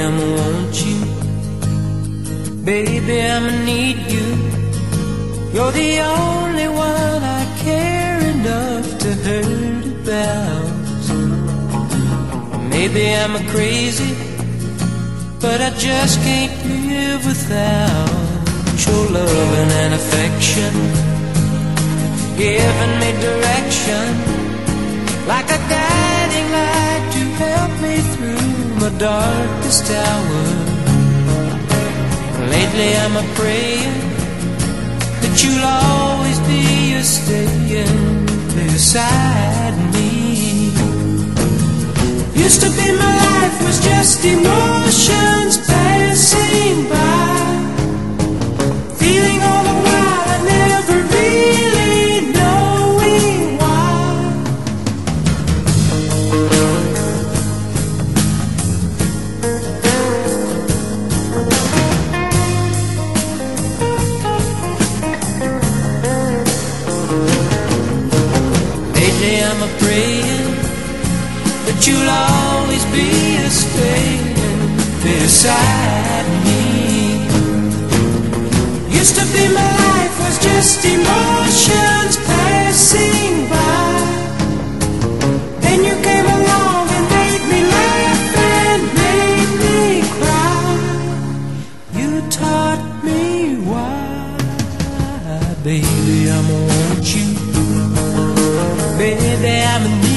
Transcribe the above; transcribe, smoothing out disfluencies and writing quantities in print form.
I'ma want you. Baby, I'ma need you. You're the only one I care enough to hurt about. Maybe I'm crazy, but I just can't live without your loving and affection, giving me direction, like a guiding light to help me through my darkest hour. Lately I'm a-praying that you'll always be staying beside me. Used to be my life was just emotions passing by, feeling all the while I never really knowing why. Lately I'm a-praying that you'll always be staying beside me. Used to be my life was just emotions passing by, then you came along and made me laugh and made me cry. You taught me why. Baby, I'ma want you. Baby, I'ma need